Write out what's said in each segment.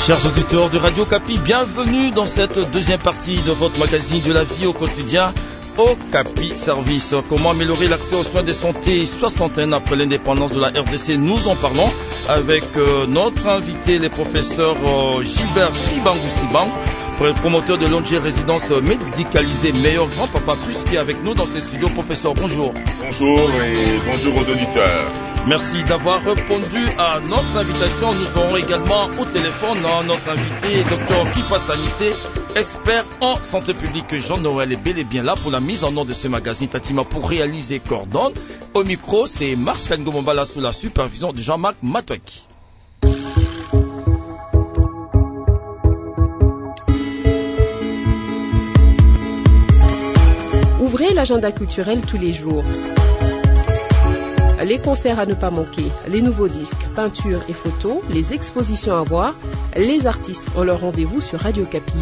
Chers auditeurs de Radio Capi, bienvenue dans cette deuxième partie de votre magazine de la vie au quotidien, Okapi Service. Comment améliorer l'accès aux soins de santé 60 ans après l'indépendance de la RDC? Nous en parlons avec notre invité, le professeur Gilbert Sibangou, promoteur de l'ONG Résidence Médicalisée Meilleur Grand Papa Plus, qui est avec nous dans ces studios. Professeur, bonjour. Bonjour et bonjour aux auditeurs. Merci d'avoir répondu à notre invitation. Nous aurons également au téléphone notre invité, Dr Kipa Sanissé, expert en santé publique. Jean-Noël est bel et bien là pour la mise en ordre de ce magazine Tatima pour réaliser Cordon. Au micro, c'est Marcel Ngomombala sous la supervision de Jean-Marc Matouaki. Ouvrez l'agenda culturel tous les jours. Les concerts à ne pas manquer, les nouveaux disques, peintures et photos, les expositions à voir, les artistes ont leur rendez-vous sur Radio Capi.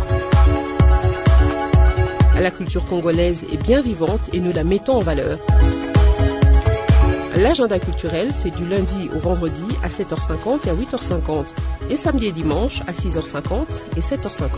La culture congolaise est bien vivante et nous la mettons en valeur. L'agenda culturel, c'est du lundi au vendredi à 7h50 et à 8h50 et samedi et dimanche à 6h50 et 7h50.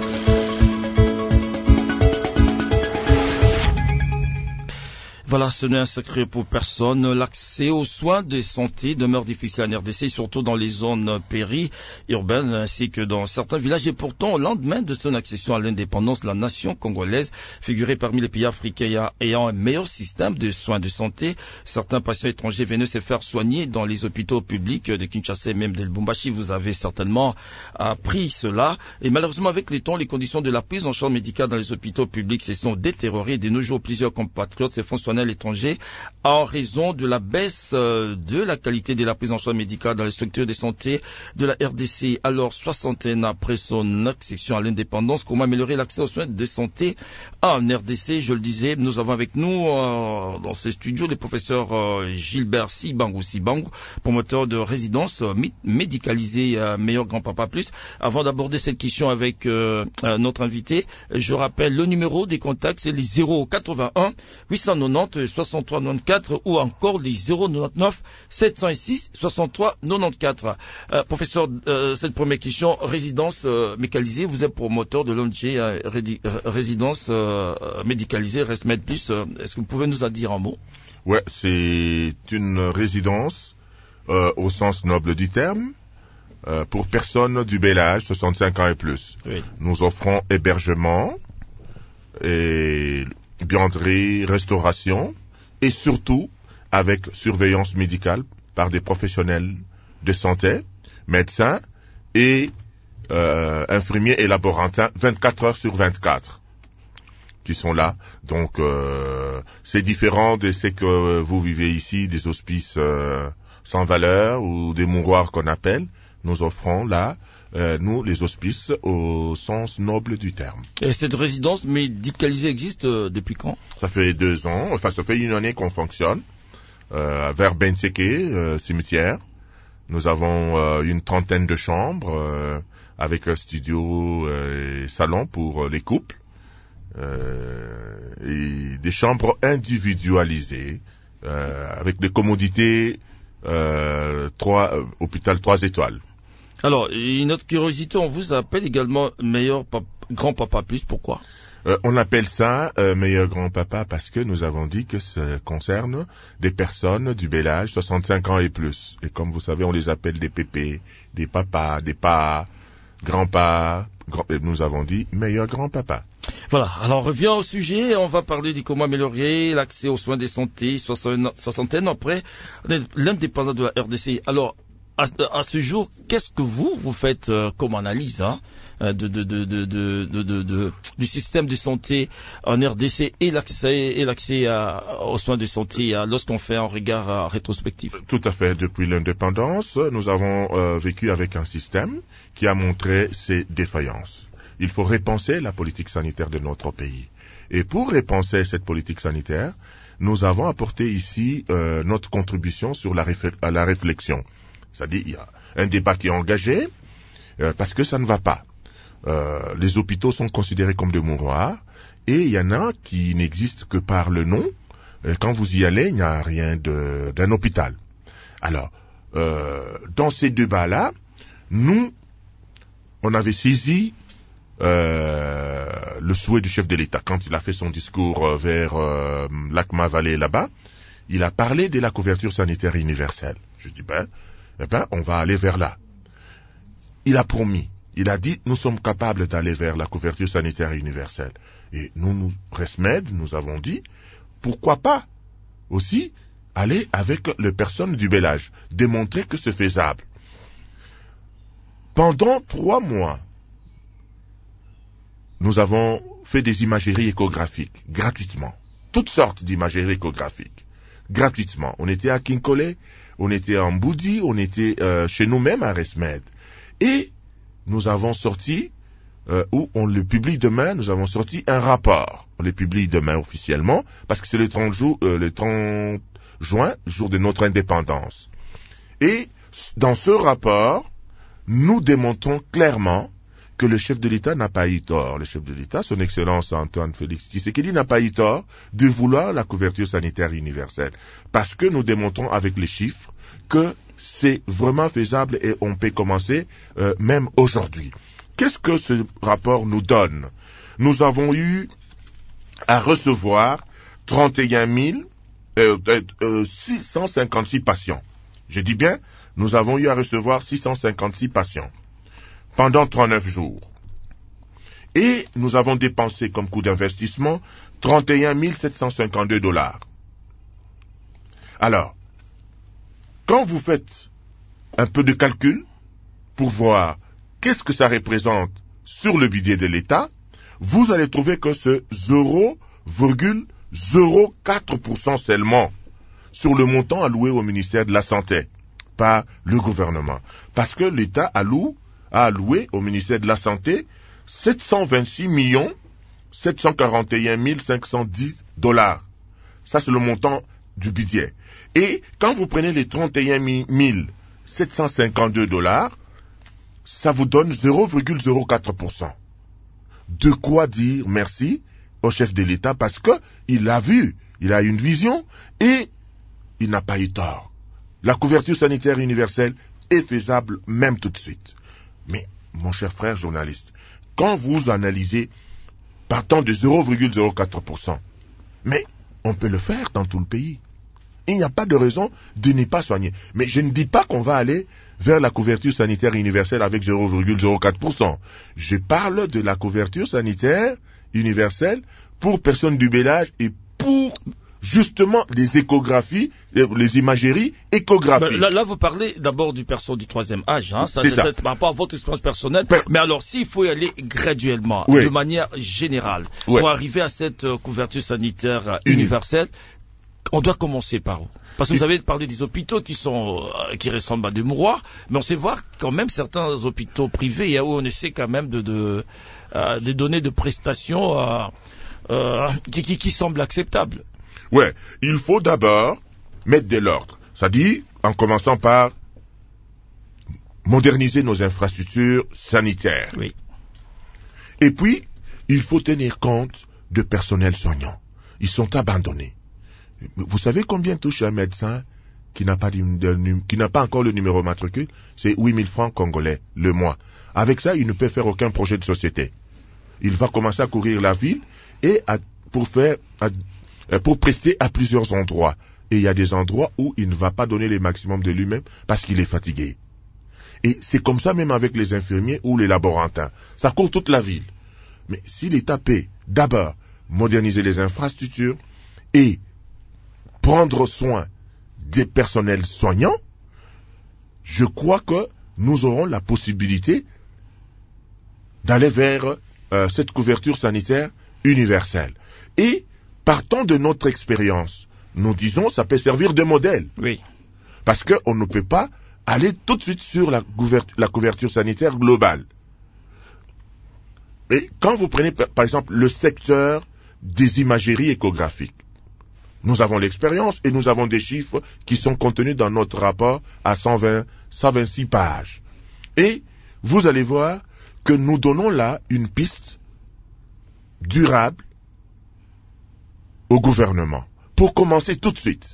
Voilà, ce n'est un secret pour personne. L'accès aux soins de santé demeure difficile en RDC, surtout dans les zones périurbaines ainsi que dans certains villages. Et pourtant, au lendemain de son accession à l'indépendance, la nation congolaise figurait parmi les pays africains ayant un meilleur système de soins de santé. Certains patients étrangers venaient se faire soigner dans les hôpitaux publics de Kinshasa et même de Lubumbashi. Vous avez certainement appris cela. Et malheureusement, avec le temps, les conditions de la prise en charge médicale dans les hôpitaux publics se sont détériorées. De nos jours, plusieurs compatriotes se font soigner à l'étranger en raison de la baisse de la qualité de la prise en charge médicale dans les structures de santé de la RDC. Alors, 60 ans après son accession à l'indépendance, comment améliorer l'accès aux soins de santé en RDC? Je le disais, nous avons avec nous dans ce studio le professeur Gilbert Sibangou, promoteur de résidence médicalisée Meilleur Grand Papa Plus. Avant d'aborder cette question avec notre invité, je rappelle le numéro des contacts, c'est les 081 890 63 94 ou encore les 099 706 63 94. Professeur, cette première question, résidence médicalisée, vous êtes promoteur de l'ONG Résidence Médicalisée ResMed Plus. Est-ce que vous pouvez nous en dire un mot? Ouais, c'est une résidence au sens noble du terme pour personnes du bel âge, 65 ans et plus. Oui. Nous offrons hébergement et buanderie, restauration et surtout avec surveillance médicale par des professionnels de santé, médecins et infirmiers et laborantins 24 heures sur 24 qui sont là. Donc c'est différent de ce que vous vivez ici, des hospices sans valeur ou des mouroirs qu'on appelle. Nous offrons là nous, les hospices, au sens noble du terme. Et cette résidence médicalisée existe depuis quand? Ça fait 2 ans, enfin ça fait 1 année qu'on fonctionne, vers Benseke, cimetière. Nous avons une 30aine de chambres, avec un studio et salon pour les couples, et des chambres individualisées, avec des commodités, hôpital 3 étoiles. Alors, une autre curiosité, on vous appelle également Meilleur Grand Papa Plus, pourquoi? On appelle ça Meilleur Grand Papa parce que nous avons dit que ça concerne des personnes du bel âge, 65 ans et plus. Et comme vous savez, on les appelle des pépés, des papas, des pas, grands-pas. Nous avons dit Meilleur Grand Papa. Voilà, alors on revient au sujet, on va parler de comment améliorer l'accès aux soins de santé 60 ans après l'indépendance de la RDC. Alors, à ce jour, qu'est-ce que vous faites comme analyse du système de santé en RDC et l'accès aux soins de santé lorsqu'on fait un regard rétrospectif? Tout à fait. Depuis l'indépendance, nous avons vécu avec un système qui a montré ses défaillances. Il faut repenser la politique sanitaire de notre pays. Et pour repenser cette politique sanitaire, nous avons apporté ici notre contribution sur la réflexion. C'est-à-dire, il y a un débat qui est engagé parce que ça ne va pas. Les hôpitaux sont considérés comme des mouroirs et il y en a qui n'existent que par le nom. Quand vous y allez, il n'y a rien d'un hôpital. Alors, dans ces débats-là, nous on avait saisi le souhait du chef de l'État. Quand il a fait son discours vers Lakma Valley là-bas, il a parlé de la couverture sanitaire universelle. Je dis, on va aller vers là. Il a promis, il a dit, nous sommes capables d'aller vers la couverture sanitaire universelle. Et nous, ResMed, nous avons dit, pourquoi pas aussi aller avec les personnes du bel âge, démontrer que c'est faisable. Pendant 3 mois, nous avons fait des imageries échographiques, gratuitement. Toutes sortes d'imageries échographiques, gratuitement. On était à Kinkole, on était en Boudi, on était chez nous-mêmes à ResMed. Et nous avons sorti, ou on le publie demain, nous avons sorti un rapport. On le publie demain officiellement, parce que c'est le 30 juin, jour de notre indépendance. Et dans ce rapport, nous démontrons clairement que le chef de l'État n'a pas eu tort. Le chef de l'État, son Excellence Antoine Félix Tshisekedi, n'a pas eu tort de vouloir la couverture sanitaire universelle. Parce que nous démontrons avec les chiffres que c'est vraiment faisable et on peut commencer même aujourd'hui. Qu'est-ce que ce rapport nous donne? Nous avons eu à recevoir 31 656 patients. Je dis bien, nous avons eu à recevoir 656 patients pendant 39 jours. Et nous avons dépensé comme coût d'investissement 31 752 $. Alors, quand vous faites un peu de calcul pour voir qu'est-ce que ça représente sur le budget de l'État, vous allez trouver que c'est 0,04% seulement sur le montant alloué au ministère de la Santé par le gouvernement. Parce que l'État a alloué au ministère de la Santé 726 741 510 $. Ça, c'est le montant du budget. Et quand vous prenez les 31 752 $, ça vous donne 0,04%. De quoi dire merci au chef de l'État, parce que il a vu, il a une vision et il n'a pas eu tort. La couverture sanitaire universelle est faisable même tout de suite. Mais, mon cher frère journaliste, quand vous analysez partant de 0,04%, mais on peut le faire dans tout le pays. Il n'y a pas de raison de ne pas soigner. Mais je ne dis pas qu'on va aller vers la couverture sanitaire universelle avec 0,04%. Je parle de la couverture sanitaire universelle pour personnes du bel âge et pour justement les échographies, les imageries échographiques. Là, vous parlez d'abord du personne du 3e âge. Hein. C'est ça. Par rapport à votre expérience personnelle. Mais alors, s'il faut y aller graduellement, de manière générale, pour arriver à cette couverture sanitaire universelle, on doit commencer par où? Parce que vous avez parlé des hôpitaux qui ressemblent à des mouroirs, mais on sait voir quand même certains hôpitaux privés où on essaie quand même de donner de prestations qui semblent acceptables. Ouais, il faut d'abord mettre de l'ordre. C'est-à-dire, en commençant par moderniser nos infrastructures sanitaires. Oui. Et puis, il faut tenir compte de personnel soignant. Ils sont abandonnés. Vous savez combien touche un médecin qui n'a pas encore le numéro matricule? C'est 8 000 francs congolais le mois. Avec ça, il ne peut faire aucun projet de société. Il va commencer à courir la ville et pour prester à plusieurs endroits. Et il y a des endroits où il ne va pas donner le maximum de lui-même parce qu'il est fatigué. Et c'est comme ça même avec les infirmiers ou les laborantins. Ça court toute la ville. Mais si l'État peut d'abord moderniser les infrastructures et prendre soin des personnels soignants, je crois que nous aurons la possibilité d'aller vers cette couverture sanitaire universelle. Et partant de notre expérience, nous disons ça peut servir de modèle. Oui. Parce qu'on ne peut pas aller tout de suite sur la couverture sanitaire globale. Et quand vous prenez par exemple le secteur des imageries échographiques, nous avons l'expérience et nous avons des chiffres qui sont contenus dans notre rapport à 126 pages. Et vous allez voir que nous donnons là une piste durable au gouvernement pour commencer tout de suite.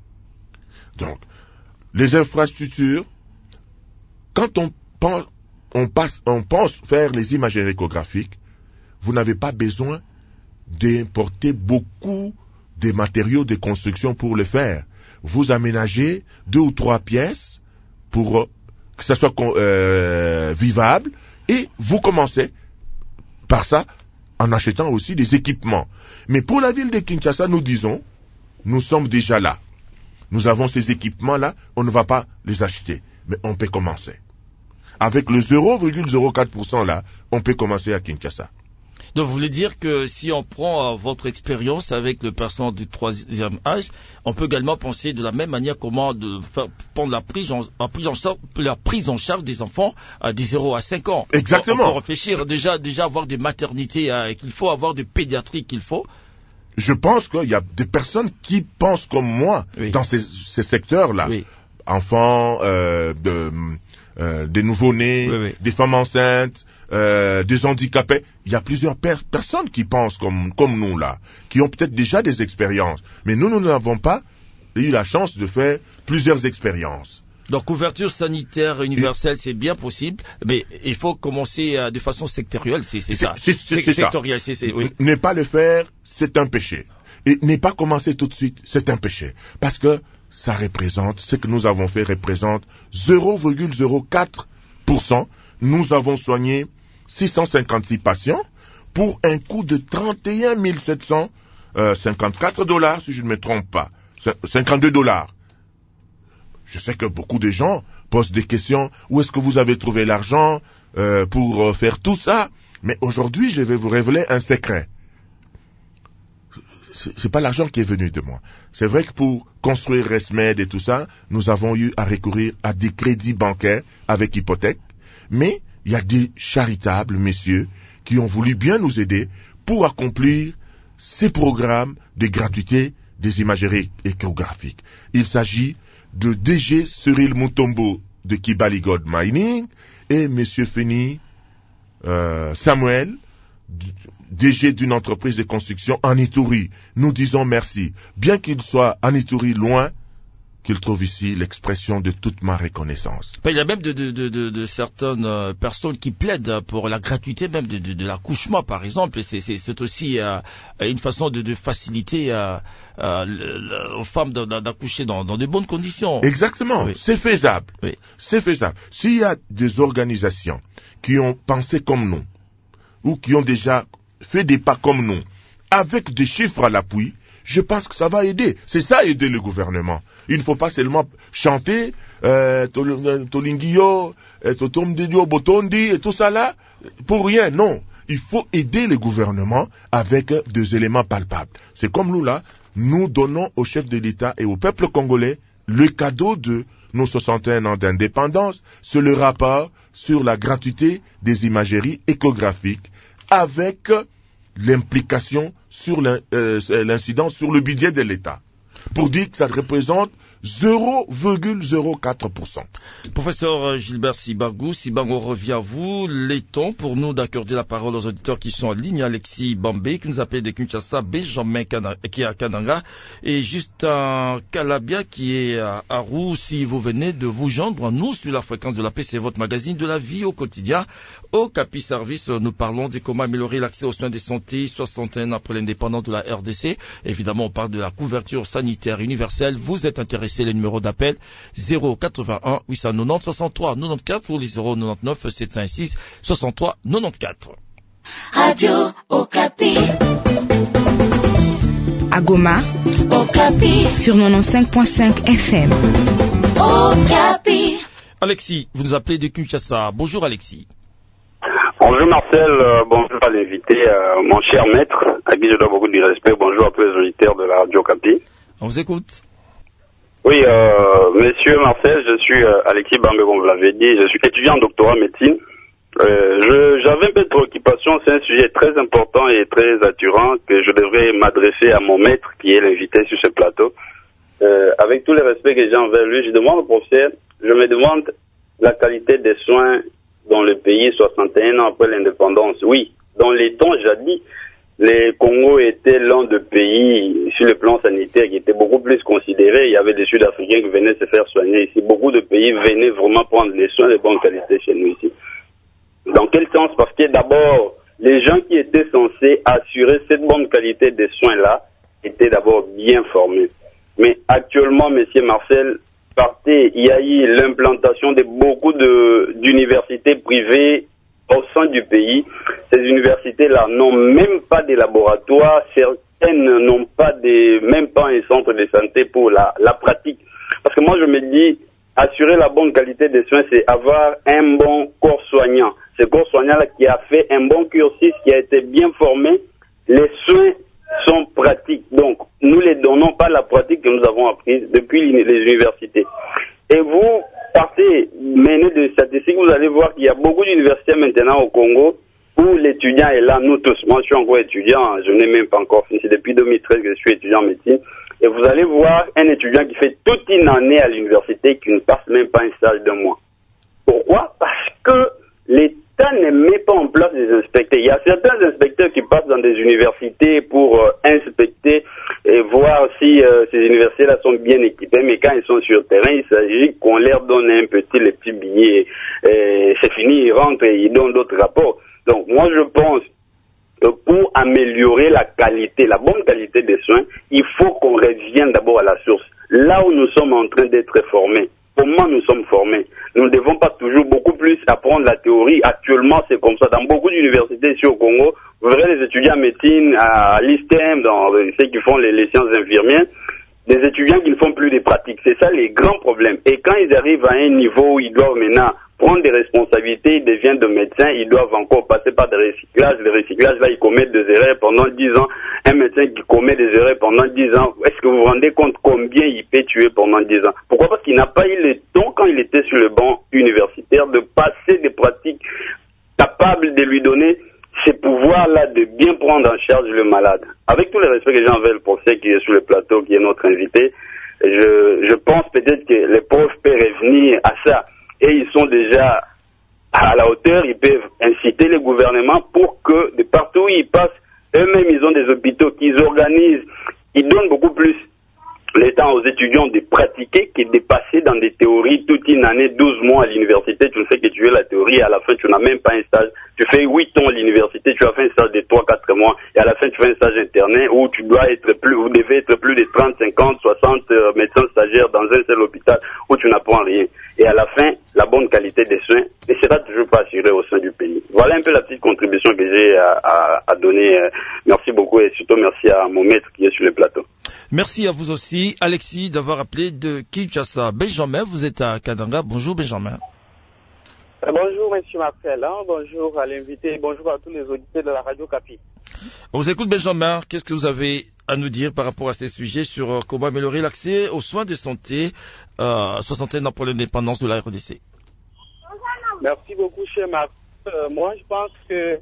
Donc, les infrastructures, quand on pense faire les imageries échographiques, vous n'avez pas besoin d'importer beaucoup de matériaux de construction pour le faire. Vous aménagez 2 ou 3 pièces pour que ça soit vivable, et vous commencez par ça en achetant aussi des équipements. Mais pour la ville de Kinshasa, nous disons, nous sommes déjà là. Nous avons ces équipements-là, on ne va pas les acheter, mais on peut commencer. Avec le 0,04% là, on peut commencer à Kinshasa. Donc vous voulez dire que si on prend votre expérience avec le personnel du 3e âge, on peut également penser de la même manière comment de faire prendre la prise en charge des enfants des 0 à 5 ans. Exactement. On peut réfléchir déjà avoir des maternités qu'il faut, avoir des pédiatries qu'il faut. Je pense qu'il y a des personnes qui pensent comme moi dans ces secteurs-là. Oui. Enfants, des nouveau-nés, des femmes enceintes, des handicapés. Il y a plusieurs personnes qui pensent comme nous là, qui ont peut-être déjà des expériences. Mais nous n'avons pas eu la chance de faire plusieurs expériences. Donc couverture sanitaire universelle, c'est bien possible, mais il faut commencer de façon sectorielle, c'est ça. Sectorielle, oui. Ne pas le faire, c'est un péché. Et ne pas commencer tout de suite, c'est un péché. Parce que ça représente, ce que nous avons fait représente 0,04%. Nous avons soigné 656 patients pour un coût de 31 754 $, si je ne me trompe pas. 52 $. Je sais que beaucoup de gens posent des questions. Où est-ce que vous avez trouvé l'argent pour faire tout ça? Mais aujourd'hui, je vais vous révéler un secret. C'est pas l'argent qui est venu de moi. C'est vrai que pour construire Resmed et tout ça, nous avons eu à recourir à des crédits bancaires avec hypothèque. Mais il y a des charitables messieurs qui ont voulu bien nous aider pour accomplir ces programmes de gratuité des imageries échographiques. Il s'agit de DG Cyril Mutombo de Kibali Gold Mining et monsieur Feni Samuel, DG d'une entreprise de construction en Ituri. Nous disons merci. Bien qu'il soit en Ituri loin, qu'il trouve ici l'expression de toute ma reconnaissance. Il y a même de certaines personnes qui plaident pour la gratuité même de l'accouchement, par exemple. C'est aussi une façon de faciliter aux femmes d'accoucher dans de bonnes conditions. Exactement, oui. C'est faisable. Oui. C'est faisable. S'il y a des organisations qui ont pensé comme nous, ou qui ont déjà fait des pas comme nous, avec des chiffres à l'appui, je pense que ça va aider. C'est ça aider le gouvernement. Il ne faut pas seulement chanter Tolingio, Totomdedio, Botondi et tout ça là pour rien. Non, il faut aider le gouvernement avec des éléments palpables. C'est comme nous là, nous donnons au chef de l'État et au peuple congolais le cadeau de nos 61 ans d'indépendance. C'est le rapport sur la gratuité des imageries échographiques avec l'implication sur l'incidence sur le budget de l'État, pour dire que ça représente 0,04%. Professeur Gilbert Sibango, revient à vous. L'éton pour nous d'accorder la parole aux auditeurs qui sont en ligne. Alexis Bambé, qui nous appelle de Kinshasa, Benjamin qui est à Kananga, et Justin Calabia qui est à Roux. Si vous venez de vous joindre à nous sur la fréquence de la paix, c'est votre magazine de la vie au quotidien. Au Capi Service, nous parlons de comment améliorer l'accès aux soins de santé 61 ans après l'indépendance de la RDC. Évidemment, on parle de la couverture sanitaire universelle. Vous êtes intéressé, le numéro d'appel 081 890 63 94 ou les 099 756 63 94. Radio Okapi. À Goma, Okapi. Sur 95.5 FM. Okapi. Alexis, vous nous appelez de Kinshasa. Bonjour Alexis. Bonjour Marcel, bonjour à l'invité, mon cher maître, à qui je dois beaucoup de respect. Bonjour à tous les auditeurs de la Radio Okapi. On vous écoute. Oui, monsieur Marcel, je suis Alexis Bambé, comme vous l'avez dit, je suis étudiant en doctorat en médecine. J'avais un peu de préoccupation, c'est un sujet très important et très attirant que je devrais m'adresser à mon maître qui est l'invité sur ce plateau. Avec tout le respect que j'ai envers lui, je demande au professeur, je me demande la qualité des soins dans le pays 61 ans après l'indépendance. Oui, dans les temps jadis, le Congo était l'un des pays sur le plan sanitaire qui était beaucoup plus considéré. Il y avait des Sud-Africains qui venaient se faire soigner ici. Beaucoup de pays venaient vraiment prendre les soins de bonne qualité chez nous ici. Dans quel sens? Parce que d'abord, les gens qui étaient censés assurer cette bonne qualité des soins-là étaient d'abord bien formés. Mais actuellement, Monsieur Marcel, il y a eu l'implantation de beaucoup d'universités privées au sein du pays. Ces universités-là n'ont même pas de laboratoire, certaines n'ont pas même pas un centre de santé pour la pratique. Parce que moi je me dis, assurer la bonne qualité des soins, c'est avoir un bon corps soignant. Ce corps soignant-là qui a fait un bon cursus, qui a été bien formé, les soins sont pratiques. Donc, nous ne les donnons pas la pratique que nous avons apprise depuis les universités. Et vous partez, menez des statistiques, vous allez voir qu'il y a beaucoup d'universités maintenant au Congo où l'étudiant est là, nous tous. Moi, je suis encore étudiant, je n'ai même pas encore fini. C'est depuis 2013 que je suis étudiant en médecine. Et vous allez voir un étudiant qui fait toute une année à l'université qui ne passe même pas un stage d'un mois. Pourquoi? Parce que l'État ne met pas en place des inspecteurs. Il y a certains inspecteurs qui passent dans des universités pour inspecter et voir si ces universités-là sont bien équipées. Mais quand ils sont sur terrain, il s'agit qu'on leur donne les petits billets. C'est fini, ils rentrent et ils donnent d'autres rapports. Donc moi je pense que pour améliorer la qualité, la bonne qualité des soins, il faut qu'on revienne d'abord à la source. Là où nous sommes en train d'être formés, comment nous sommes formés? Nous ne devons pas toujours beaucoup plus apprendre la théorie. Actuellement, c'est comme ça. Dans beaucoup d'universités ici au Congo, vous verrez les étudiants en médecine, à l'ISTEM, dans ceux qui font les sciences infirmières, des étudiants qui ne font plus de pratiques. C'est ça les grands problèmes. Et quand ils arrivent à un niveau où ils doivent maintenant prendre des responsabilités, ils deviennent de médecins, ils doivent encore passer par des recyclages. Les recyclages, là, ils commettent des erreurs pendant 10 ans. Un médecin qui commet des erreurs pendant 10 ans, est-ce que vous vous rendez compte combien il peut tuer pendant 10 ans? Pourquoi? Parce qu'il n'a pas eu le temps, quand il était sur le banc universitaire, de passer des pratiques capables de lui donner ces pouvoirs-là de bien prendre en charge le malade. Avec tout le respect que j'ai envers le professeur qui est sur le plateau, qui est notre invité, je pense peut-être que les profs peuvent revenir à ça. Et ils sont déjà à la hauteur, ils peuvent inciter les gouvernements pour que de partout où ils passent, eux-mêmes ils ont des hôpitaux qu'ils organisent, ils donnent beaucoup plus le temps aux étudiants de pratiquer que de passer dans des théories toute une année, 12 mois à l'université, tu ne fais que tu es la théorie et à la fin tu n'as même pas un stage. Tu fais 8 ans à l'université, tu as fait un stage de 3-4 mois et à la fin tu fais un stage interne où vous devez être plus de 30, 50, 60 médecins stagiaires dans un seul hôpital où tu n'apprends rien. Et à la fin, la bonne qualité des soins ne sera toujours pas assurée au sein du pays. Voilà un peu la petite contribution que j'ai à donner. Merci beaucoup et surtout merci à mon maître qui est sur le plateau. Merci à vous aussi, Alexis, d'avoir appelé de Kinshasa. Benjamin, vous êtes à Kadanga. Bonjour, Benjamin. Bonjour, monsieur Marcel. Bonjour à l'invité. Bonjour à tous les auditeurs de la radio Capi. On vous écoute, Benjamin. Qu'est-ce que vous avez à nous dire par rapport à ces sujets sur comment améliorer l'accès aux soins de santé 60 ans pour l'indépendance de la RDC? Merci beaucoup, cher Marcel. Moi, je pense que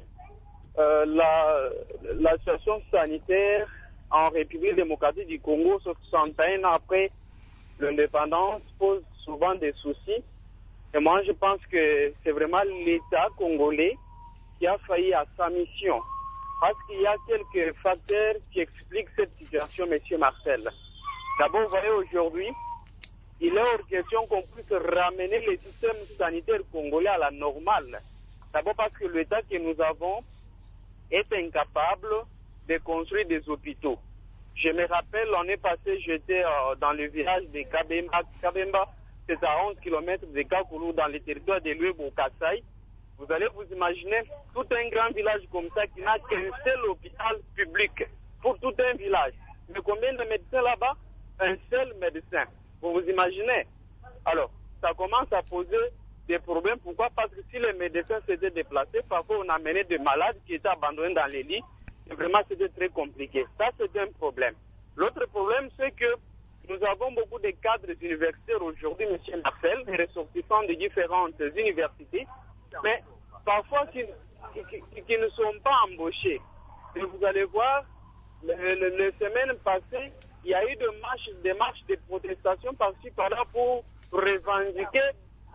la situation sanitaire en République démocratique du Congo, 61 ans après l'indépendance, pose souvent des soucis. Et moi, je pense que c'est vraiment l'État congolais qui a failli à sa mission. Parce qu'il y a quelques facteurs qui expliquent cette situation, monsieur Marcel. D'abord, vous voyez, aujourd'hui, il est hors question qu'on puisse ramener le système sanitaire congolais à la normale. D'abord parce que l'État que nous avons est incapable de construire des hôpitaux. Je me rappelle, l'année passée, j'étais dans le village de Kabemba, c'est à 11 km de Kakoulou, dans le territoire de l'Ouébou Kassai. Vous allez vous imaginer tout un grand village comme ça qui n'a qu'un seul hôpital public pour tout un village. Mais combien de médecins là-bas? Un seul médecin. Vous vous imaginez? Alors, ça commence à poser des problèmes. Pourquoi? Parce que si les médecins s'étaient déplacés, parfois on amenait des malades qui étaient abandonnés dans les lits. Et vraiment, c'était très compliqué. Ça, c'est un problème. L'autre problème, c'est que nous avons beaucoup de cadres universitaires aujourd'hui, M. Marcel, des ressortissants de différentes universités, mais parfois qui ne sont pas embauchés. Et vous allez voir, les semaines passées, il y a eu des marches de protestation par-ci par-là pour revendiquer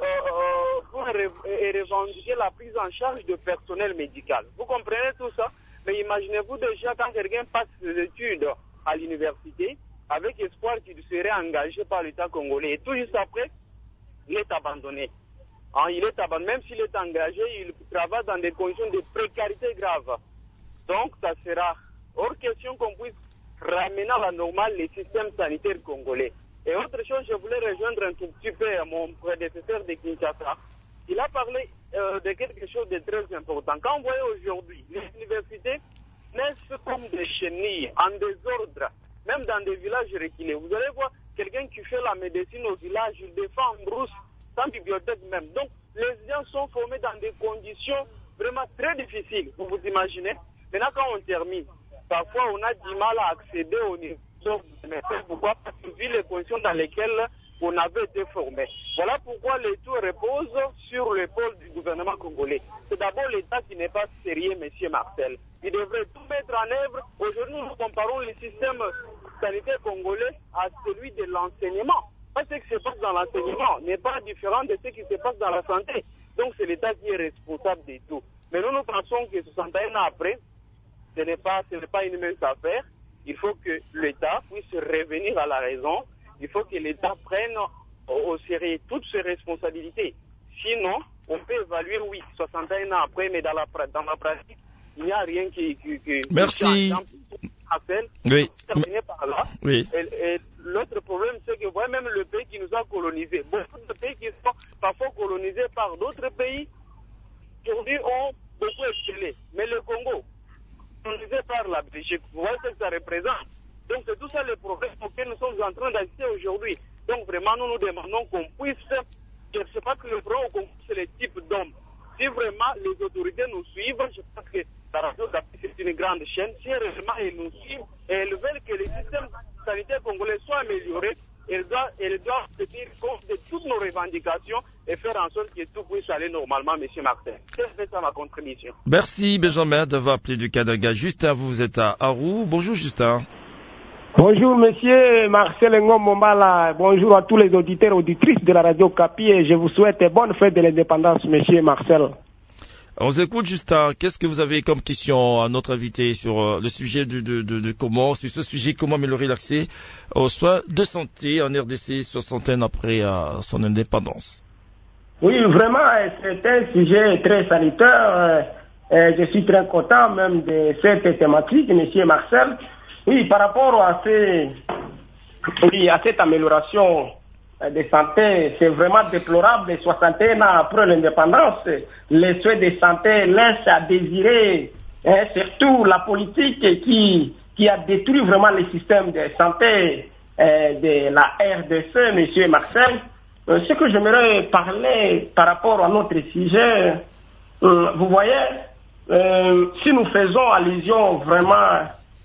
la prise en charge de personnel médical. Vous comprenez tout ça? Mais imaginez-vous déjà quand quelqu'un passe ses études à l'université avec espoir qu'il serait engagé par l'État congolais et tout juste après, il est abandonné. Il est abandonné, même s'il est engagé, il travaille dans des conditions de précarité grave. Donc, ça sera hors question qu'on puisse ramener à la normale les systèmes sanitaires congolais. Et autre chose, je voulais rejoindre un tout petit peu mon prédécesseur de Kinshasa. Il a parlé de quelque chose de très important. Quand vous voyez aujourd'hui, les universités naissent comme des chenilles, en désordre, même dans des villages reculés. Vous allez voir quelqu'un qui fait la médecine au village, il défend en brousse, sans bibliothèque même. Donc, les étudiants sont formés dans des conditions vraiment très difficiles, vous vous imaginez. Maintenant, quand on termine, parfois on a du mal à accéder au niveau. Pourquoi? Parce que vu les conditions dans lesquelles on avait été formé. Voilà pourquoi le tout repose sur l'épaule du gouvernement congolais. C'est d'abord l'État qui n'est pas sérieux, monsieur Marcel. Il devrait tout mettre en œuvre. Aujourd'hui, nous comparons le système sanitaire congolais à celui de l'enseignement. Parce que ce qui se passe dans l'enseignement n'est pas différent de ce qui se passe dans la santé. Donc c'est l'État qui est responsable de tout. Mais nous pensons que 61 ans après, ce n'est pas une mince affaire. Il faut que l'État puisse revenir à la raison. Il faut que l'État prenne au sérieux toutes ses responsabilités. Sinon, on peut évaluer, oui, 61 ans après, mais dans la pratique, il n'y a rien qui Merci. Oui. Par là. Oui. Et l'autre problème, c'est que voyez même le pays qui nous a colonisés. Beaucoup de pays qui sont parfois colonisés par d'autres pays, aujourd'hui ont beaucoup excellé. Mais le Congo, colonisé par la Belgique, vous voyez ce que ça représente. Donc c'est tout ça le problème auquel nous sommes en train d'assister aujourd'hui. Donc vraiment, nous demandons qu'on puisse, je ne sais pas que le problème au Congo, c'est le type d'homme. Si vraiment les autorités nous suivent, je pense que la radio c'est une grande chaîne. Si réellement elles nous suivent et elles veulent que le système sanitaire congolais soit amélioré, elles doivent tenir compte de toutes nos revendications et faire en sorte que tout puisse aller normalement, M. Martin. C'est ça ma contribution. Merci Benjamin d'avoir appelé du Canada. Justin, vous êtes à Arou. Bonjour Justin. Bonjour monsieur Marcel Ngom Mombala, bonjour à tous les auditeurs et auditrices de la radio Kapi et je vous souhaite bonne fête de l'indépendance monsieur Marcel. On vous écoute Justin, qu'est-ce que vous avez comme question à notre invité sur le sujet de comment, sur ce sujet, comment améliorer l'accès aux soins de santé en RDC 60 ans après son indépendance? Oui, vraiment c'est un sujet très sanitaire, je suis très content même de cette thématique monsieur Marcel. Oui, par rapport à cette amélioration de santé, c'est vraiment déplorable. 61 ans après l'indépendance, les soins de santé laissent à désirer, surtout la politique qui a détruit vraiment le système de santé de la RDC, monsieur Marcel. Ce que j'aimerais parler par rapport à notre sujet, vous voyez, si nous faisons allusion vraiment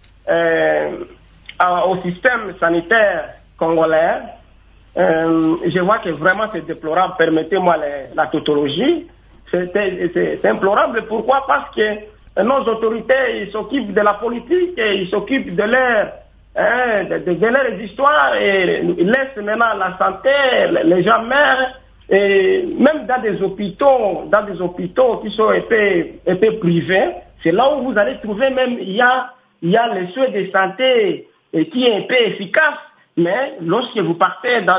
au système sanitaire congolais, je vois que vraiment c'est déplorable. Permettez-moi la tautologie. C'est implorable. Pourquoi? Parce que nos autorités, ils s'occupent de la politique, et ils s'occupent de leur histoire et ils laissent maintenant la santé, les gens meurent. Et même dans des hôpitaux qui sont épais privés, c'est là où vous allez trouver même il y a les soins de santé qui est un peu efficace, mais lorsque vous partez dans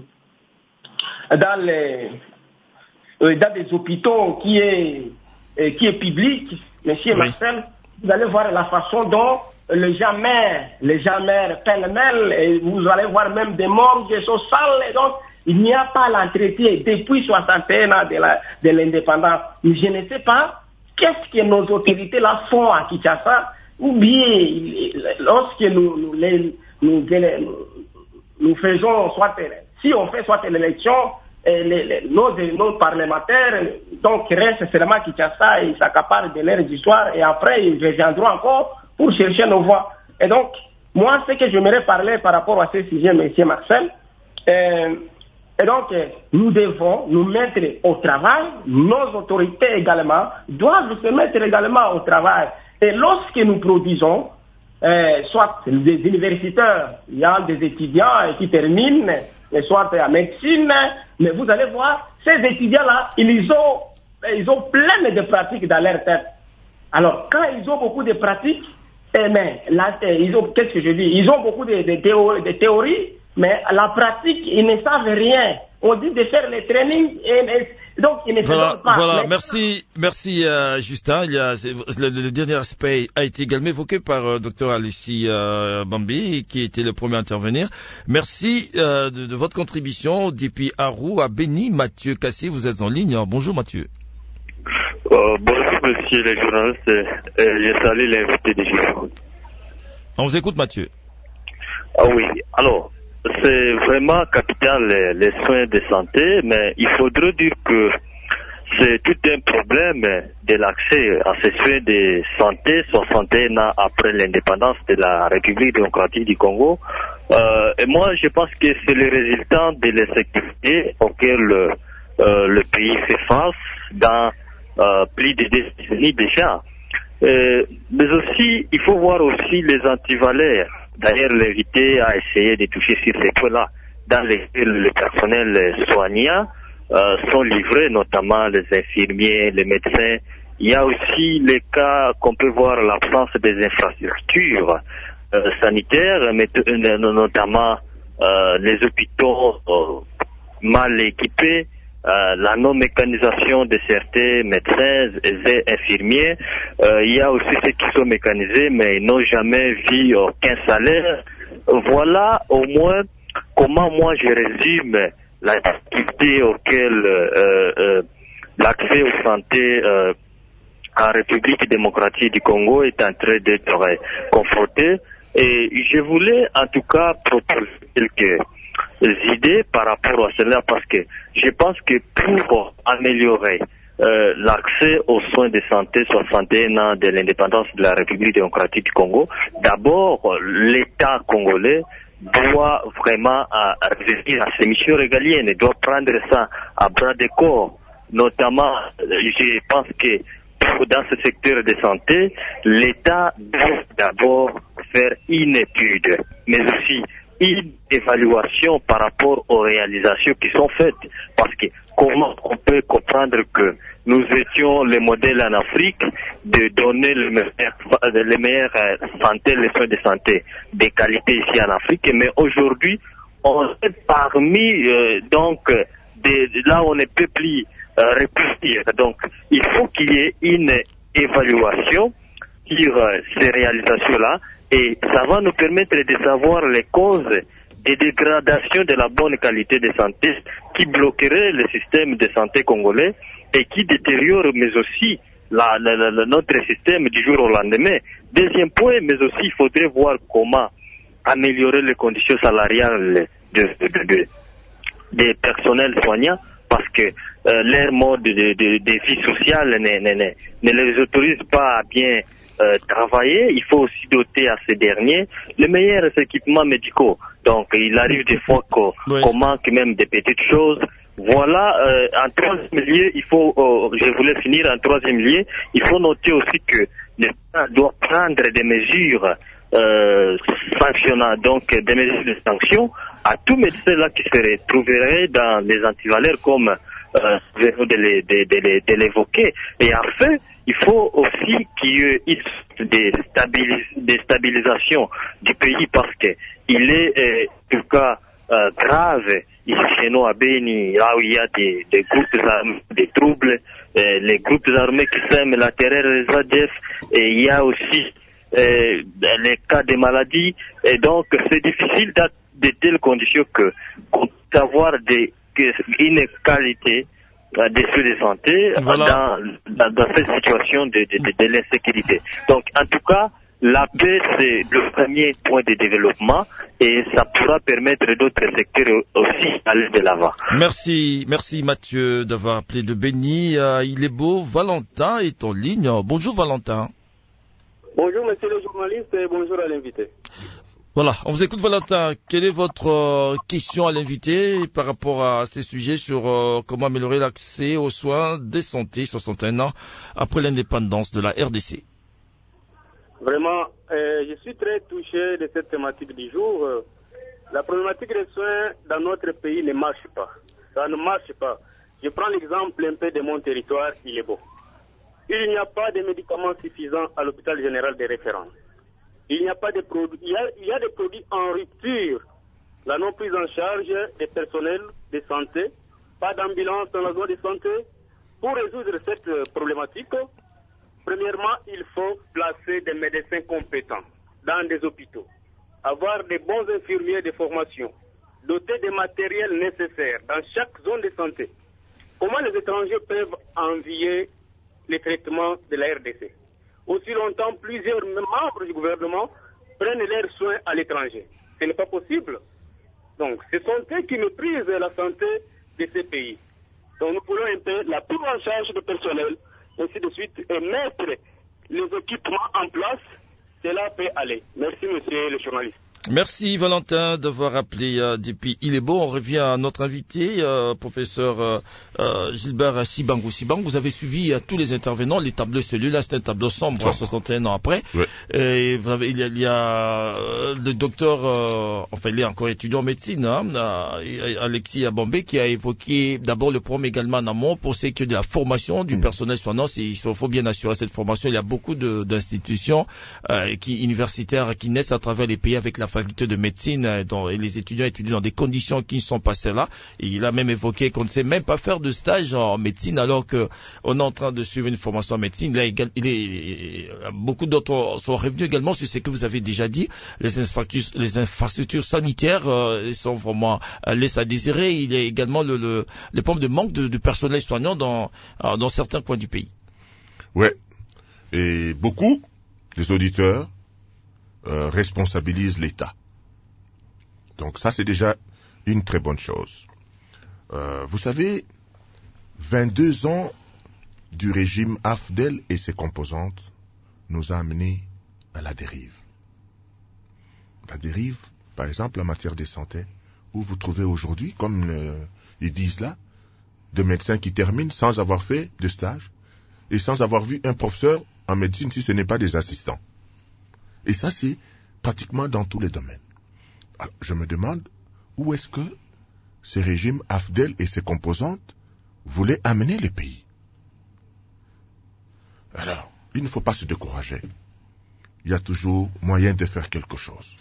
des hôpitaux qui est public, monsieur Marcel, vous allez voir la façon dont les gens meurent pêle-mêle, et vous allez voir même des morgues sociales, et donc il n'y a pas l'entretien depuis 61 ans de l'indépendance. Je ne sais pas qu'est-ce que nos autorités là font à Kinshasa, ou bien lorsque nous faisons si on fait soit l'élection, nos parlementaires donc restent seulement à Kinshasa, ils s'accaparent de leur histoire et après ils reviendront encore pour chercher nos voix. Et donc, moi, ce que j'aimerais parler par rapport à ce sujet, monsieur Marcel, et donc, nous devons nous mettre au travail, nos autorités également doivent se mettre également au travail. Et lorsque nous produisons, soit des universitaires, il y a des étudiants qui terminent, soit en médecine, mais vous allez voir, ces étudiants-là, ils ont plein de pratiques dans leur tête. Alors, quand ils ont beaucoup de pratiques, qu'est-ce que je dis? Ils ont beaucoup de théories, mais la pratique, ils ne savent rien. on dit de faire les trainings, donc il ne se donne pas. Voilà, merci Justin. Le dernier aspect a été également évoqué par Dr Alessi Bambi, qui était le premier à intervenir. Merci de votre contribution. Depuis Arou à Béni, Mathieu Cassé, vous êtes en ligne. Bonjour Mathieu. Bonjour monsieur les journalistes, je salue l'invité du jour. On vous écoute Mathieu. Ah oui, alors, c'est vraiment capital les soins de santé, mais il faudrait dire que c'est tout un problème de l'accès à ces soins de santé 61 ans après l'indépendance de la République démocratique du Congo. Et moi, je pense que c'est le résultat de l'insécurité auquel le pays fait face dans plus de décennies déjà. Mais aussi, il faut voir aussi les antivaleurs. D'ailleurs, l'invité a essayé de toucher sur ces points-là, dans lesquels le personnel soignant sont livrés, notamment les infirmiers, les médecins. Il y a aussi les cas qu'on peut voir l'absence des infrastructures sanitaires, notamment les hôpitaux mal équipés, la non-mécanisation de certains médecins et infirmiers. Il y a aussi ceux qui sont mécanisés mais ils n'ont jamais vu aucun salaire. Voilà au moins comment moi je résume la difficulté auquel l'accès aux santé en République démocratique du Congo est en train d'être confronté. Et je voulais en tout cas proposer quelques idées par rapport à cela, parce que je pense que pour améliorer l'accès aux soins de santé 61 ans de l'indépendance de la République démocratique du Congo, d'abord l'État congolais doit vraiment revenir à ses missions régaliennes, et doit prendre ça à bras de corps. Notamment, je pense que dans ce secteur de santé, l'État doit d'abord faire une étude, mais aussi une évaluation par rapport aux réalisations qui sont faites. Parce que comment on peut comprendre que nous étions les modèles en Afrique de donner les meilleures santé, les soins de santé de qualité ici en Afrique, mais aujourd'hui on est parmi là on ne peut plus réfléchir. Donc il faut qu'il y ait une évaluation sur ces réalisations-là, et ça va nous permettre de savoir les causes des dégradations de la bonne qualité de santé qui bloqueraient le système de santé congolais et qui détériorent mais aussi notre système du jour au lendemain. Deuxième point, mais aussi il faudrait voir comment améliorer les conditions salariales des personnels soignants, parce que leur mode de vie sociale ne les autorise pas à bien travailler. Il faut aussi doter à ces derniers les meilleurs équipements médicaux. Donc il arrive des fois qu'on manque même des petites choses. Voilà, en troisième lieu, je voulais finir en troisième lieu, il faut noter aussi que l'État doit prendre des mesures sanctionnantes, donc des mesures de sanction à tout médecin là qui se retrouverait dans les antivaleurs, comme vous venez de l'évoquer. Et enfin, il faut aussi qu'il y ait des stabilisations du pays, parce que il est en tout cas grave ici chez nous à Béni, là où il y a des groupes armés, des troubles, les groupes armés qui sèment la terreur des ADF, et il y a aussi les cas de maladies, et donc c'est difficile de telles conditions qu'on peut avoir une qualité des soins de santé dans cette situation de l'insécurité. Donc en tout cas, la paix, c'est le premier point de développement, et ça pourra permettre d'autres secteurs aussi d'aller de l'avant. Merci Mathieu d'avoir appelé de Béni. Il est beau, Valentin est en ligne. Bonjour Valentin. Bonjour monsieur le journaliste et bonjour à l'invité. Voilà, on vous écoute Valentin. Quelle est votre question à l'invité par rapport à ces sujets sur comment améliorer l'accès aux soins de santé 61 ans après l'indépendance de la RDC? Vraiment, je suis très touché de cette thématique du jour. La problématique des soins dans notre pays ne marche pas. Ça ne marche pas. Je prends l'exemple un peu de mon territoire, il est beau. Il n'y a pas de médicaments suffisants à l'hôpital général de référence. Il n'y a pas de produits. Il y a des produits en rupture la non prise en charge des personnels de santé, pas d'ambulance dans la zone de santé. Pour résoudre cette problématique, premièrement, il faut placer des médecins compétents dans des hôpitaux, avoir des bons infirmiers de formation, doter des matériels nécessaires dans chaque zone de santé. Comment les étrangers peuvent envier les traitements de la RDC? Aussi longtemps, plusieurs membres du gouvernement prennent leurs soins à l'étranger. Ce n'est pas possible. Donc, ce sont eux qui méprisent la santé de ces pays. Donc, nous voulons un peu la prise en charge du personnel, ainsi de suite, et mettre les équipements en place. Cela peut aller. Merci, monsieur le journaliste. Merci Valentin d'avoir appelé depuis Il est beau. On revient à notre invité, professeur Gilbert Sibangou. Vous avez suivi tous les intervenants. Les tableaux celui-là, c'est un tableau sombre, 61 ans après. Ouais. Et il y a le docteur, il est encore étudiant en médecine, Alexis Abombé, qui a évoqué d'abord le problème également en amont pour ce qui est de la formation du personnel soignant. Il faut bien assurer cette formation. Il y a beaucoup d'institutions universitaires qui naissent à travers les pays avec la faculté de médecine et les étudiants étudient dans des conditions qui ne sont pas celles-là. Et il a même évoqué qu'on ne sait même pas faire de stage en médecine alors qu'on est en train de suivre une formation en médecine. Là, beaucoup d'autres sont revenus également sur ce que vous avez déjà dit. Les infrastructures sanitaires sont vraiment laissent à désirer. Il y a également le problème de manque de personnel soignant dans certains coins du pays. Ouais. Et beaucoup des auditeurs responsabilise l'État. Donc ça, c'est déjà une très bonne chose. Vous savez, 22 ans du régime AFDEL et ses composantes nous a amenés à la dérive. La dérive, par exemple, en matière de santé, où vous trouvez aujourd'hui, comme ils disent là, de médecins qui terminent sans avoir fait de stage et sans avoir vu un professeur en médecine si ce n'est pas des assistants. Et ça, c'est pratiquement dans tous les domaines. Alors, je me demande où est-ce que ce régime AFDEL et ses composantes voulaient amener le pays. Alors, il ne faut pas se décourager. Il y a toujours moyen de faire quelque chose.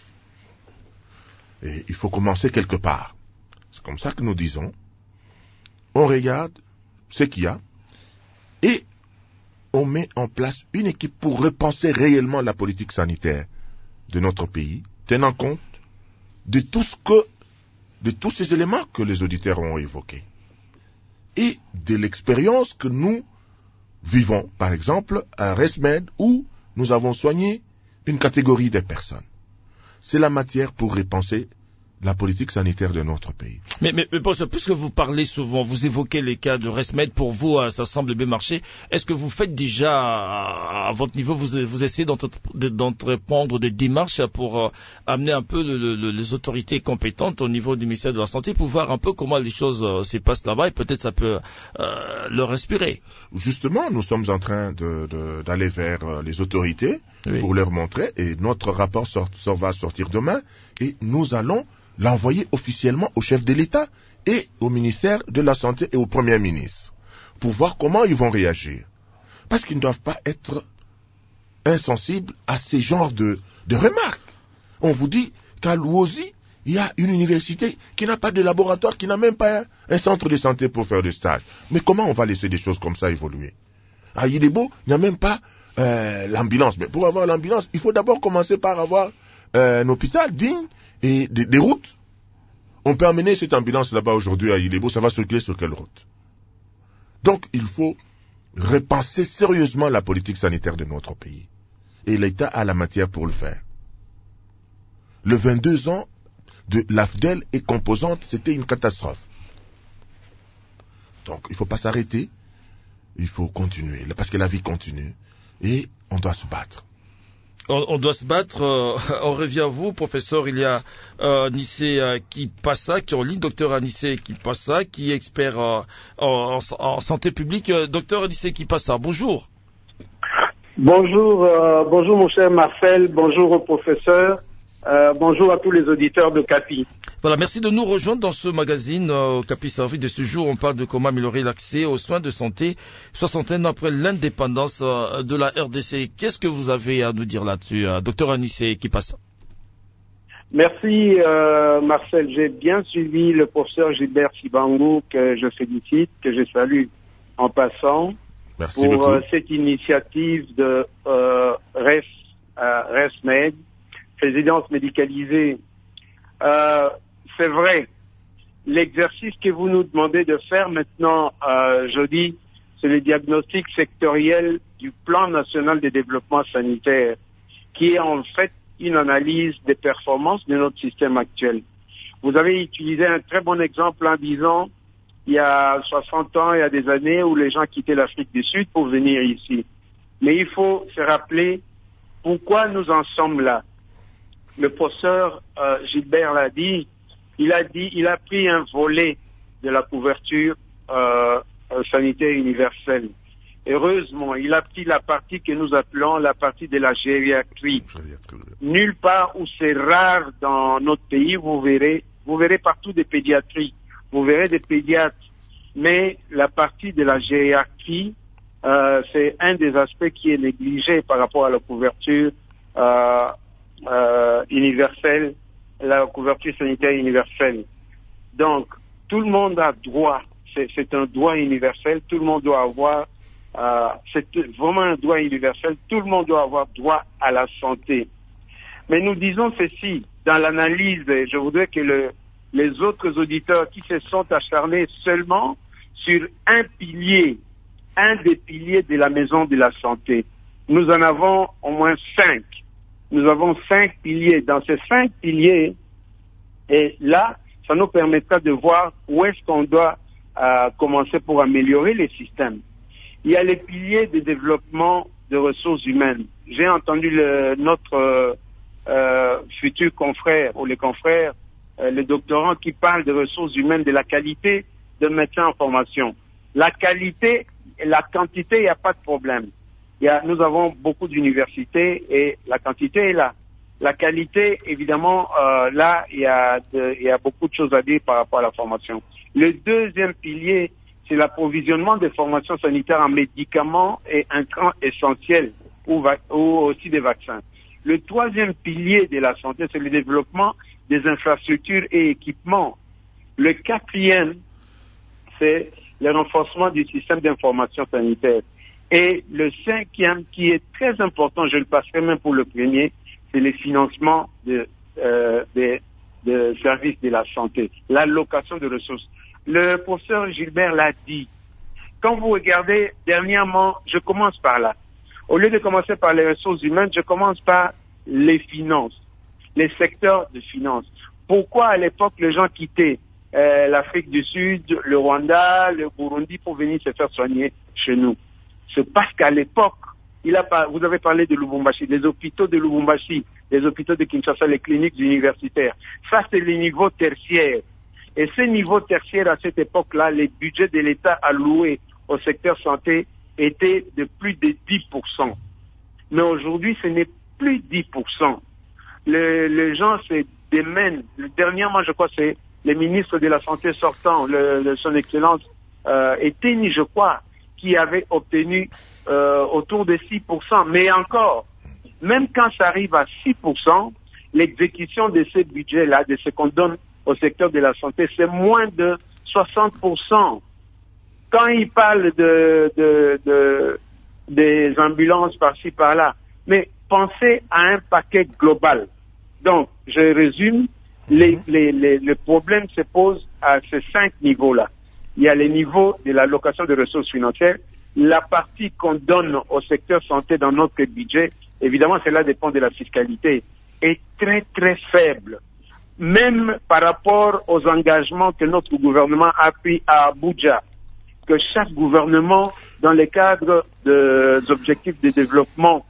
Et il faut commencer quelque part. C'est comme ça que nous disons. On regarde ce qu'il y a et on met en place une équipe pour repenser réellement la politique sanitaire de notre pays, tenant compte de tous ces éléments que les auditeurs ont évoqués et de l'expérience que nous vivons, par exemple à ResMed, où nous avons soigné une catégorie de personnes. C'est la matière pour repenser la politique sanitaire de notre pays. Mais puisque vous parlez souvent, vous évoquez les cas de ResMed, pour vous, ça semble bien marcher. Est-ce que vous faites déjà, à votre niveau, vous essayez d'entreprendre des démarches pour amener un peu les autorités compétentes au niveau du ministère de la Santé pour voir un peu comment les choses se passent là-bas et peut-être ça peut leur inspirer? Justement, nous sommes en train d'aller vers les autorités pour leur montrer, et notre rapport va sortir demain, et nous allons l'envoyer officiellement au chef de l'État et au ministère de la Santé et au Premier ministre pour voir comment ils vont réagir. Parce qu'ils ne doivent pas être insensibles à ces genres de remarques. On vous dit qu'à Louosi, il y a une université qui n'a pas de laboratoire, qui n'a même pas un centre de santé pour faire des stages. Mais comment on va laisser des choses comme ça évoluer? À Ilebo, il n'y a même pas l'ambulance. Mais pour avoir l'ambulance, il faut d'abord commencer par avoir un hôpital digne et des routes. On peut amener cette ambulance là-bas aujourd'hui à Ilebo, ça va circuler sur quelle route? Donc, il faut repenser sérieusement la politique sanitaire de notre pays. Et l'État a la matière pour le faire. Le 22 ans de l'AFDEL et composante, c'était une catastrophe. Donc, il ne faut pas s'arrêter. Il faut continuer, parce que la vie continue. Et on doit se battre. On doit se battre. On revient à vous, professeur. Il y a Anissé Kipassa qui est en ligne, docteur Anissé Kipassa, qui est expert en santé publique. Docteur Anissé Kipassa, bonjour. Bonjour mon cher Marcel, bonjour au professeur, bonjour à tous les auditeurs de CAPI. Voilà, merci de nous rejoindre dans ce magazine CAPI Service de ce jour. On parle de comment améliorer l'accès aux soins de santé 60 ans après l'indépendance de la RDC. Qu'est-ce que vous avez à nous dire là-dessus, docteur Anissé Kipassa? Merci Marcel. J'ai bien suivi le professeur Gilbert Sibango, que je félicite, que je salue en passant. Merci pour beaucoup. cette initiative de RESMED, résidence médicalisée. C'est vrai, l'exercice que vous nous demandez de faire maintenant jeudi, c'est le diagnostic sectoriel du plan national de développement sanitaire, qui est en fait une analyse des performances de notre système actuel. Vous avez utilisé un très bon exemple en disant, il y a 60 ans, il y a des années où les gens quittaient l'Afrique du Sud pour venir ici. Mais il faut se rappeler pourquoi nous en sommes là. Le professeur Gilbert l'a dit, il a pris un volet de la couverture sanitaire universelle. Heureusement, il a pris la partie que nous appelons la partie de la gériatrie. Nulle part où c'est rare dans notre pays, vous verrez partout des pédiatries. Vous verrez des pédiatres, mais la partie de la gériatrie, c'est un des aspects qui est négligé par rapport à la couverture universelle, la couverture sanitaire universelle. Donc, tout le monde a droit, c'est un droit universel, tout le monde doit avoir, c'est vraiment un droit universel, tout le monde doit avoir droit à la santé. Mais nous disons ceci, dans l'analyse, je voudrais que les autres auditeurs qui se sont acharnés seulement sur un des piliers de la maison de la santé. Nous en avons au moins 5. Nous avons 5 piliers. Dans ces 5 piliers, et là, ça nous permettra de voir où est-ce qu'on doit commencer pour améliorer les systèmes. Il y a les piliers de développement de ressources humaines. J'ai entendu notre futur confrère ou les confrères, les doctorants qui parlent de ressources humaines, de la qualité de médecins en formation. La qualité et la quantité, il n'y a pas de problème. Nous avons beaucoup d'universités et la quantité est là. La qualité, évidemment, là, il y a beaucoup de choses à dire par rapport à la formation. Le deuxième pilier, c'est l'approvisionnement des formations sanitaires en médicaments et intrants essentiels ou aussi des vaccins. Le troisième pilier de la santé, c'est le développement des infrastructures et équipements. Le quatrième, c'est le renforcement du système d'information sanitaire. Et le cinquième, qui est très important, je le passerai même pour le premier, c'est le financement des services de la santé, l'allocation de ressources. Le professeur Gilbert l'a dit. Quand vous regardez, dernièrement, je commence par là. Au lieu de commencer par les ressources humaines, je commence par les finances, les secteurs de finances. Pourquoi à l'époque les gens quittaient l'Afrique du Sud, le Rwanda, le Burundi pour venir se faire soigner chez nous? C'est parce qu'à l'époque, vous avez parlé de Lubumbashi, les hôpitaux de Lubumbashi, les hôpitaux de Kinshasa, les cliniques universitaires. Ça, c'est le niveau tertiaire. Et ce niveau tertiaire, à cette époque-là, les budgets de l'État alloués au secteur santé étaient de plus de 10%. Mais aujourd'hui, ce n'est plus 10%. Les gens se démènent. Dernièrement, je crois, c'est le ministre de la Santé sortant, son Excellence Eteni, je crois, qui avait obtenu autour de 6%. Mais encore, même quand ça arrive à 6%, l'exécution de ces budgets-là, de ce qu'on donne au secteur de la santé, c'est moins de 60%. Quand il parle des ambulances par-ci, par-là, mais pensez à un paquet global. Donc, je résume, le problème se pose à ces 5 niveaux-là. Il y a les niveaux de l'allocation de ressources financières, la partie qu'on donne au secteur santé dans notre budget, évidemment, cela dépend de la fiscalité, est très, très faible. Même par rapport aux engagements que notre gouvernement a pris à Abuja, que chaque gouvernement, dans le cadre des objectifs de développement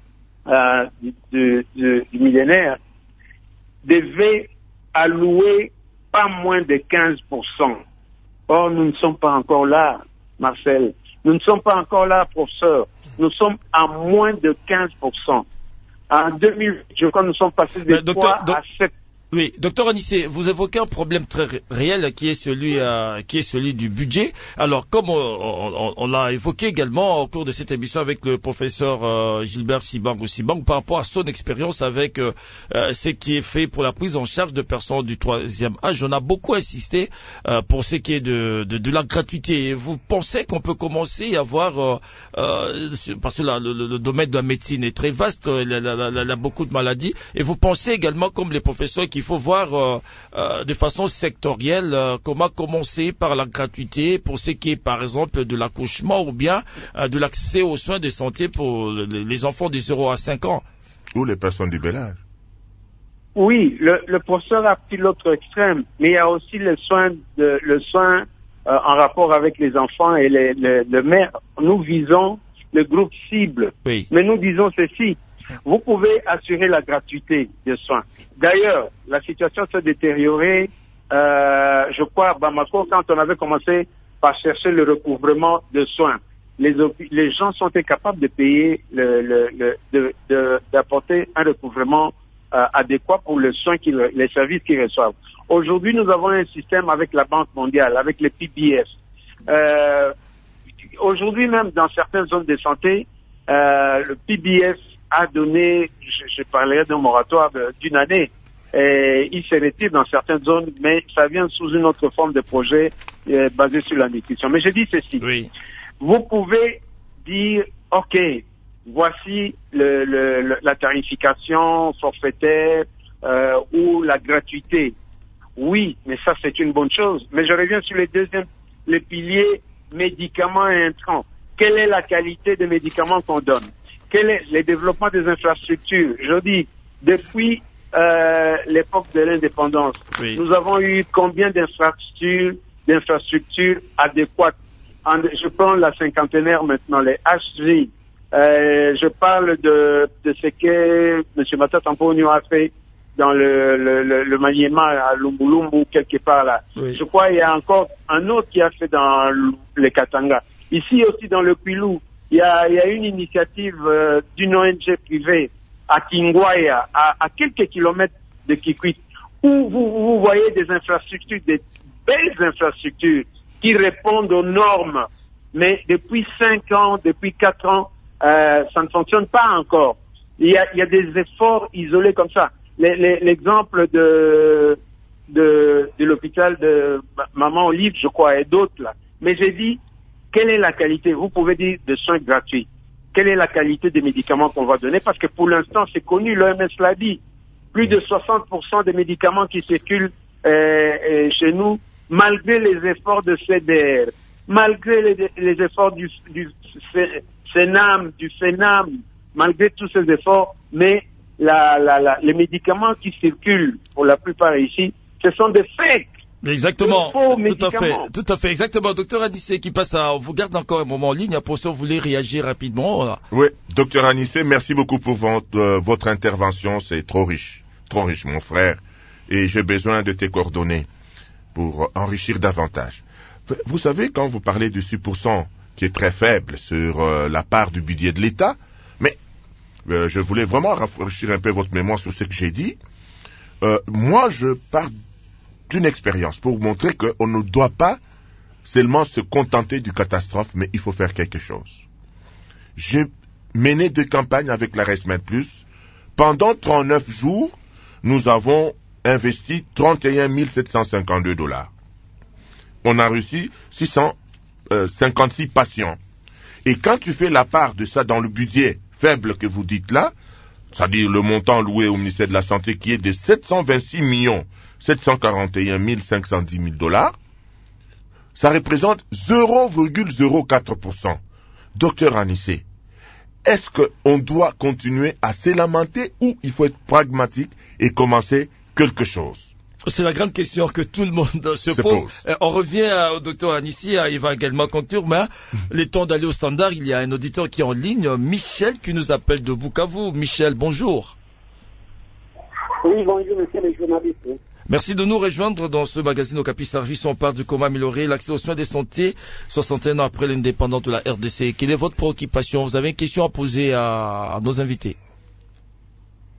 du millénaire, devait allouer pas moins de 15%. Or, nous ne sommes pas encore là, Marcel. Nous ne sommes pas encore là, professeur. Nous sommes à moins de 15%. En 2000, je crois que nous sommes passés de 3 à 7. Oui, docteur Anissé, vous évoquez un problème très réel qui est celui du budget. Alors, comme on l'a évoqué également au cours de cette émission avec le professeur Gilbert Sibang par rapport à son expérience avec ce qui est fait pour la prise en charge de personnes du troisième âge, on a beaucoup insisté pour ce qui est de la gratuité. Vous pensez qu'on peut commencer à voir, parce que le domaine de la médecine est très vaste, il y a beaucoup de maladies, et vous pensez également, comme les professeurs, qu'il faut voir de façon sectorielle comment commencer par la gratuité pour ce qui est par exemple de l'accouchement ou bien de l'accès aux soins de santé pour les enfants de 0 à 5 ans. Ou les personnes du bel âge. Oui, le professeur a pris l'autre extrême, mais il y a aussi le soin en rapport avec les enfants et le mère. Nous visons le groupe cible, oui. Mais nous disons ceci. Vous pouvez assurer la gratuité des soins. D'ailleurs, la situation s'est détériorée, je crois, à Bamako, quand on avait commencé par chercher le recouvrement de soins. Les gens sont incapables de payer, d'apporter un recouvrement adéquat pour les services qu'ils reçoivent. Aujourd'hui, nous avons un système avec la Banque mondiale, avec les PBS. Aujourd'hui même, dans certaines zones de santé, le PBS a donné, je parlerai d'un moratoire d'une année, et il se retire dans certaines zones, mais ça vient sous une autre forme de projet basé sur la nutrition. Mais je dis ceci, oui. Vous pouvez dire, ok, voici la tarification forfaitaire ou la gratuité. Oui, mais ça c'est une bonne chose. Mais je reviens sur les piliers médicaments et intrants. Quelle est la qualité des médicaments qu'on donne? Quel est le développement des infrastructures? Je dis, depuis l'époque de l'indépendance, oui. Nous avons eu combien d'infrastructures adéquates? Je prends la cinquantenaire maintenant, les HG. Je parle de ce que M. Matata Mponyo a fait dans le Maniema à Lumbulumbu, quelque part là. Oui. Je crois qu'il y a encore un autre qui a fait dans les Katanga. Ici aussi dans le Pilou, il y a une initiative d'une ONG privée à Kingwaya, à quelques kilomètres de Kikwit, où vous voyez des infrastructures, des belles infrastructures qui répondent aux normes. Mais depuis 5 ans, depuis 4 ans, ça ne fonctionne pas encore. Il y a des efforts isolés comme ça. L'exemple de l'hôpital de Maman Olive, je crois, et d'autres là. Mais j'ai dit, quelle est la qualité? Vous pouvez dire de soins gratuits. Quelle est la qualité des médicaments qu'on va donner? Parce que pour l'instant, c'est connu, l'OMS l'a dit. Plus de 60% des médicaments qui circulent chez nous, malgré les efforts de CDR, malgré les efforts du FENAM, malgré tous ces efforts, mais les médicaments qui circulent pour la plupart ici, ce sont des fakes. Exactement, tout à fait, exactement. Docteur Anissé qui passe on vous garde encore un moment en ligne, pour ça vous voulez réagir rapidement. Voilà. Oui, docteur Anissé, merci beaucoup pour votre intervention, c'est trop riche, mon frère, et j'ai besoin de tes coordonnées pour enrichir davantage. Vous savez, quand vous parlez du 6% qui est très faible sur la part du budget de l'État, mais je voulais vraiment rafraîchir un peu votre mémoire sur ce que j'ai dit. Moi, je pars d'une expérience pour vous montrer qu'on ne doit pas seulement se contenter du catastrophe, mais il faut faire quelque chose. J'ai mené 2 campagnes avec la RESMED+. Pendant 39 jours, nous avons investi 31 752 $. On a reçu 656 patients. Et quand tu fais la part de ça dans le budget faible que vous dites là, c'est-à-dire le montant loué au ministère de la Santé qui est de 726 741 510 000 $, ça représente 0,04%. Docteur Anissé, est-ce qu'on doit continuer à se lamenter ou il faut être pragmatique et commencer quelque chose? C'est la grande question que tout le monde se pose. On revient au docteur Anissé, il va également conclure, mais le temps d'aller au standard, il y a un auditeur qui est en ligne, Michel, qui nous appelle de Bukavu. Michel, bonjour. Oui, bonjour, monsieur le journaliste. Merci de nous rejoindre dans ce magazine Okapi Service. On parle de comment améliorer l'accès aux soins de santé 61 ans après l'indépendance de la RDC. Quelle est votre préoccupation? Vous avez une question à poser à nos invités?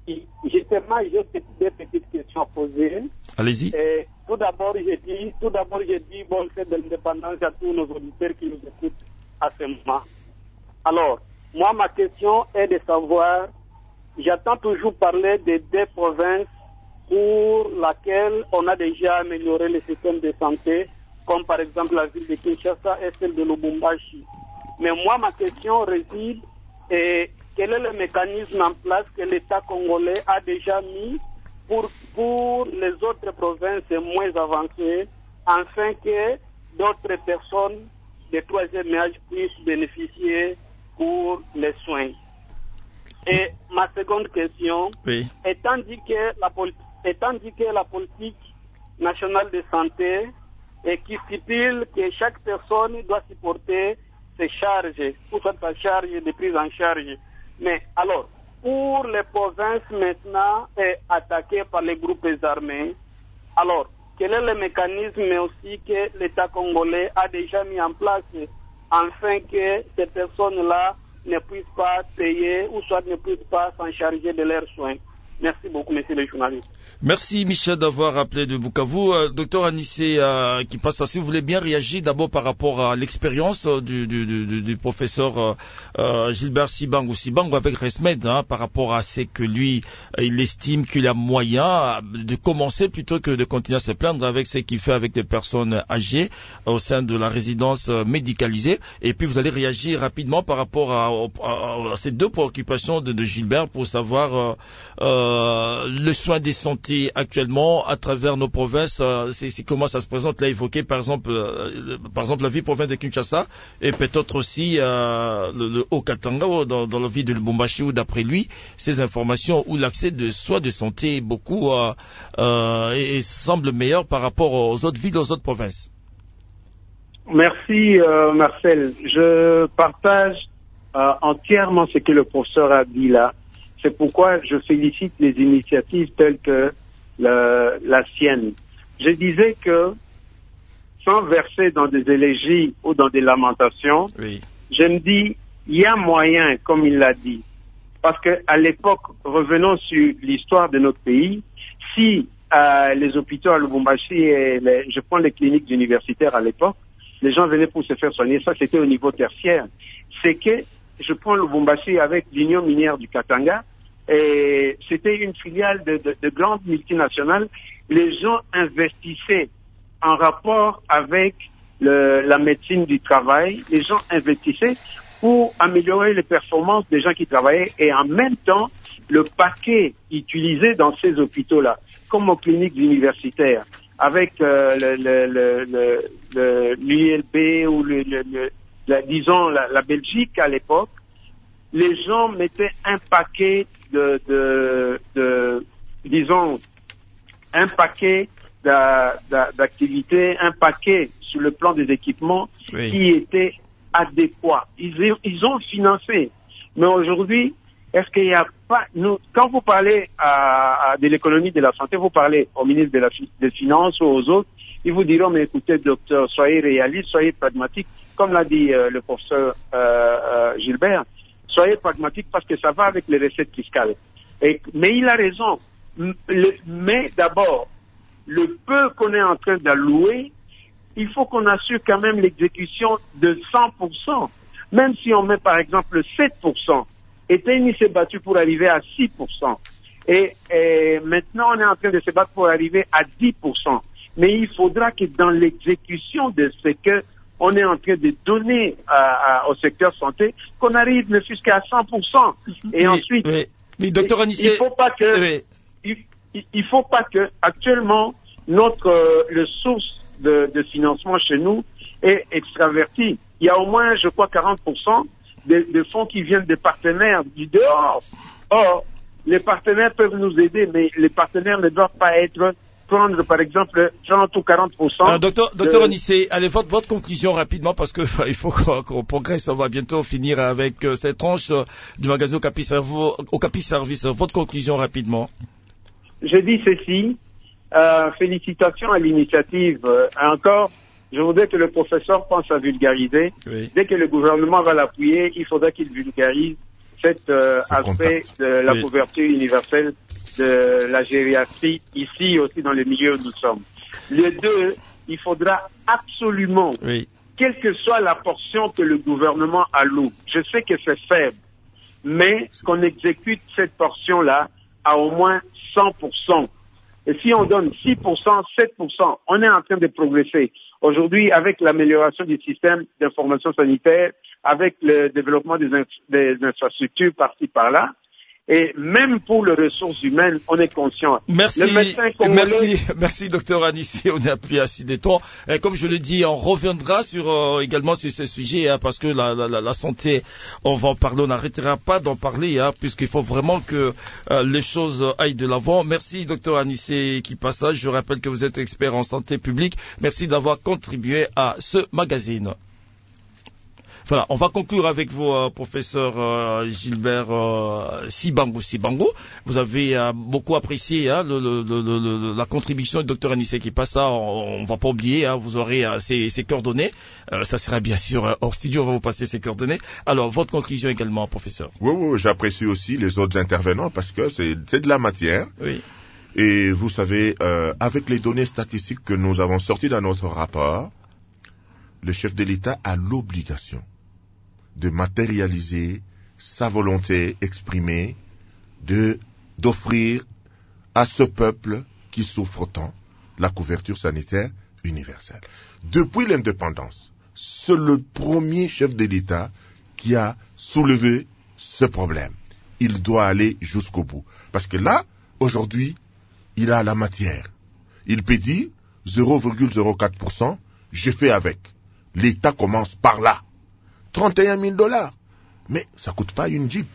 Justement, j'ai des petites questions à poser. Allez-y. Tout d'abord, j'ai dit bonne fête de l'indépendance à tous nos auditeurs qui nous écoutent à ce moment. Alors, moi, ma question est de savoir, j'entends toujours parler des deux provinces pour lesquelles on a déjà amélioré le système de santé, comme par exemple la ville de Kinshasa et celle de Lubumbashi. Mais moi, ma question réside, quel est le mécanisme en place que l'État congolais a déjà mis pour les autres provinces moins avancées, afin que d'autres personnes de troisième âge puissent bénéficier pour les soins. Et ma seconde question, étant dit que la politique nationale de santé et qui stipule que chaque personne doit supporter ses charges, ou soit sa charge de prise en charge. Mais alors, pour les provinces maintenant attaquées par les groupes armés, alors, quel est le mécanisme aussi que l'État congolais a déjà mis en place afin que ces personnes-là ne puissent pas payer ou soit ne puissent pas s'en charger de leurs soins? Merci beaucoup, monsieur le journaliste. Merci, Michel, d'avoir appelé de Bukavu. Docteur Anissé, qui passe à, si vous voulez bien réagir d'abord par rapport à l'expérience du professeur Gilbert Sibango avec Resmed, par rapport à ce que lui, il estime qu'il a moyen de commencer plutôt que de continuer à se plaindre avec ce qu'il fait avec des personnes âgées au sein de la résidence médicalisée. Et puis, vous allez réagir rapidement par rapport à ces deux préoccupations de Gilbert pour savoir le soin des santé actuellement à travers nos provinces, c'est comment ça se présente. Là évoqué par exemple la ville province de Kinshasa et peut-être aussi le Haut-Katanga dans la ville de Lubumbashi où d'après lui ces informations où l'accès de soins de santé beaucoup et semble meilleur par rapport aux autres villes, aux autres provinces. Merci Marcel. Je partage entièrement ce que le professeur a dit là. C'est pourquoi je félicite les initiatives telles que la sienne. Je disais que, sans verser dans des élégies ou dans des lamentations, je me dis, il y a moyen, comme il l'a dit. Parce que à l'époque, revenons sur l'histoire de notre pays, si les hôpitaux à Lubumbashi et je prends les cliniques universitaires à l'époque, les gens venaient pour se faire soigner, ça c'était au niveau tertiaire. C'est que je prends Lubumbashi avec l'Union minière du Katanga, et c'était une filiale de grandes multinationales. Les gens investissaient en rapport avec la médecine du travail. Les gens investissaient pour améliorer les performances des gens qui travaillaient et en même temps, le paquet utilisé dans ces hôpitaux-là, comme aux cliniques universitaires, avec l'ULB ou disons la Belgique à l'époque, les gens mettaient un paquet disons, un paquet d'activités, un paquet sur le plan des équipements qui était adéquat. Ils ont financé. Mais aujourd'hui, est-ce qu'il n'y a pas... quand vous parlez de l'économie de la santé, vous parlez au ministre des Finances ou aux autres, ils vous diront, mais écoutez, docteur, soyez réaliste, soyez pragmatique, comme l'a dit le professeur Gilbert, soyez pragmatique parce que ça va avec les recettes fiscales. Mais il a raison. Mais d'abord, le peu qu'on est en train d'allouer, il faut qu'on assure quand même l'exécution de 100%. Même si on met par exemple 7%. Eteni s'est battu pour arriver à 6%. Et maintenant, on est en train de se battre pour arriver à 10%. Mais il faudra que dans l'exécution de ce que on est en train de donner au secteur santé, qu'on arrive ne fût qu'à 100%. Et ensuite, mais docteur Anissé, il faut pas que actuellement le source de financement chez nous est extraverti. Il y a au moins, je crois, 40% de fonds qui viennent des partenaires du dehors. Or, les partenaires peuvent nous aider, mais les partenaires ne doivent pas prendre, par exemple, 30 ou 40%. Alors, docteur Anissé, allez, votre conclusion rapidement, parce que il faut qu'on progresse. On va bientôt finir avec cette tranche du magazine Okapi Service. Votre conclusion rapidement. Je dis ceci. Félicitations à l'initiative. Encore, je voudrais que le professeur pense à vulgariser. Dès que le gouvernement va l'appuyer, il faudra qu'il vulgarise cet aspect de la couverture universelle de la gériatrie ici aussi dans le milieu où nous sommes. Les deux, il faudra absolument, quelle que soit la portion que le gouvernement alloue, je sais que c'est faible, mais qu'on exécute cette portion-là à au moins 100%. Et si on donne 6%, 7%, on est en train de progresser. Aujourd'hui, avec l'amélioration du système d'information sanitaire, avec le développement des infrastructures par-ci par-là, et même pour les ressources humaines, on est conscient. Merci, merci, docteur Anissi. On a plus assez de temps. Comme je le dis, on reviendra également sur ce sujet, parce que la santé, on va en parler, on n'arrêtera pas d'en parler, puisqu'il faut vraiment que les choses aillent de l'avant. Merci, docteur Anissi Kipassa. Je rappelle que vous êtes expert en santé publique. Merci d'avoir contribué à ce magazine. Voilà, on va conclure avec vous, professeur Gilbert Sibango. Vous avez beaucoup apprécié la contribution du docteur Anissi Kipassa. On va pas oublier, vous aurez ses coordonnées. Ça sera bien sûr hors studio, on va vous passer ses coordonnées. Alors, votre conclusion également, professeur. Oui, j'apprécie aussi les autres intervenants parce que c'est de la matière. Oui. Et vous savez, avec les données statistiques que nous avons sorties dans notre rapport, le chef de l'État a l'obligation de matérialiser sa volonté exprimée d'offrir à ce peuple qui souffre tant la couverture sanitaire universelle. Depuis l'indépendance, c'est le premier chef de l'État qui a soulevé ce problème. Il doit aller jusqu'au bout. Parce que là, aujourd'hui, il a la matière. Il peut dire 0,04%, je fais avec. L'État commence par là. 31 000 $. Mais ça coûte pas une Jeep.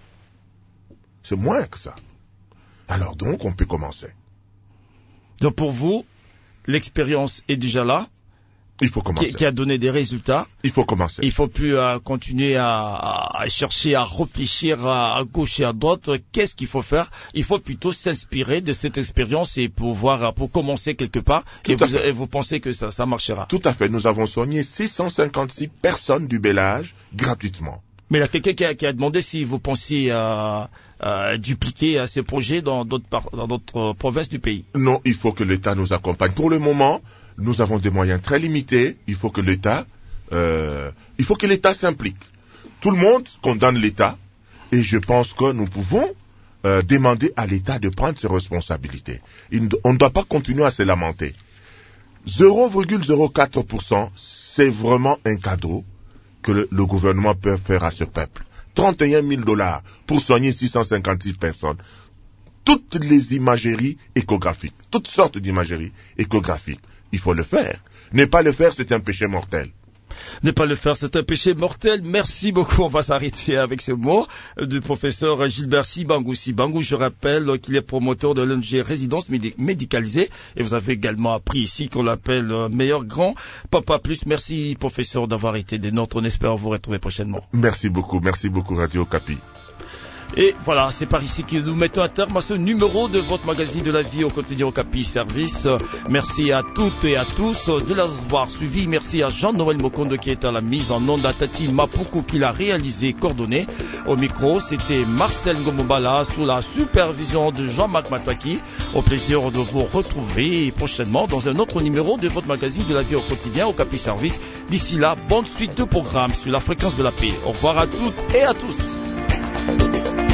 C'est moins que ça. Alors donc, on peut commencer. Donc pour vous, l'expérience est déjà là. Il faut commencer. Qui a donné des résultats. Il faut commencer. Il faut plus continuer à chercher, à réfléchir à gauche et à droite. Qu'est-ce qu'il faut faire? Il faut plutôt s'inspirer de cette expérience et pour commencer quelque part. Et vous pensez que ça marchera? Tout à fait. Nous avons soigné 656 personnes du bel âge gratuitement. Mais il y a quelqu'un qui a demandé si vous pensiez dupliquer ces projets dans d'autres provinces du pays. Non, il faut que l'État nous accompagne. Pour le moment, nous avons des moyens très limités. Il faut que l'État s'implique. Tout le monde condamne l'État et je pense que nous pouvons demander à l'État de prendre ses responsabilités. On ne doit pas continuer à se lamenter. 0,04%, c'est vraiment un cadeau que le gouvernement peut faire à ce peuple. 31 000 $ pour soigner 656 personnes. Toutes les imageries échographiques, toutes sortes d'imageries échographiques. Il faut le faire. Ne pas le faire, c'est un péché mortel. Ne pas le faire, c'est un péché mortel. Merci beaucoup. On va s'arrêter avec ces mots du professeur Gilbert Sibango. Je rappelle qu'il est promoteur de l'ONG Résidence Médicalisée. Et vous avez également appris ici qu'on l'appelle meilleur grand Papa Plus. Merci, professeur, d'avoir été des nôtres. On espère vous retrouver prochainement. Merci beaucoup Radio Okapi. Et voilà, c'est par ici que nous mettons un terme à ce numéro de votre magazine de la vie au quotidien Okapi Service. Merci à toutes et à tous de l'avoir suivi. Merci à Jean-Noël Mokondo qui est à la mise en onde, à Tati Mapuku qui l'a réalisé, coordonné. Au micro, c'était Marcel Ngomobala sous la supervision de Jean-Marc Mataki. Au plaisir de vous retrouver prochainement dans un autre numéro de votre magazine de la vie au quotidien Okapi Service. D'ici là, bonne suite de programmes sur la fréquence de la paix. Au revoir à toutes et à tous.